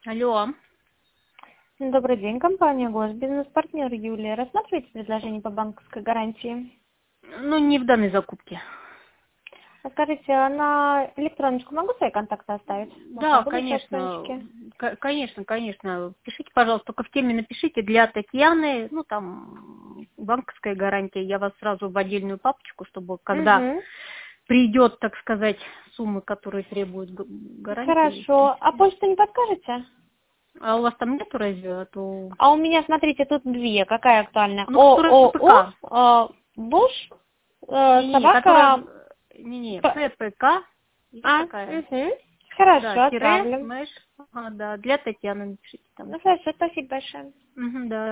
Алло. Добрый день, компания Госбизнес-партнер Юлия. Рассматриваете предложение по банковской гарантии? Ну, не в данной закупке. А скажите, а на электроночку могу свои контакты оставить? Может, на Да, будущее конечно. оценочки? Конечно. Пишите, пожалуйста, только в теме напишите для Татьяны, ну, там, банковская гарантия. Я вас сразу в отдельную папочку, чтобы когда Угу. придет, так сказать, суммы, которые требуют гарантии. Хорошо. А почту не подскажете? А у вас там нету разве? А то... А у меня, смотрите, тут две. Какая актуальная? Ну, которая ООО, ППК. Буш, Не-не, которая... собака... Не-не, П- ППК. Есть А, такая. угу. Да, Хорошо, тире, отправлю. знаешь. Ага, да, для Татьяны напишите там. Ну, хорошо, спасибо большое. Угу, да.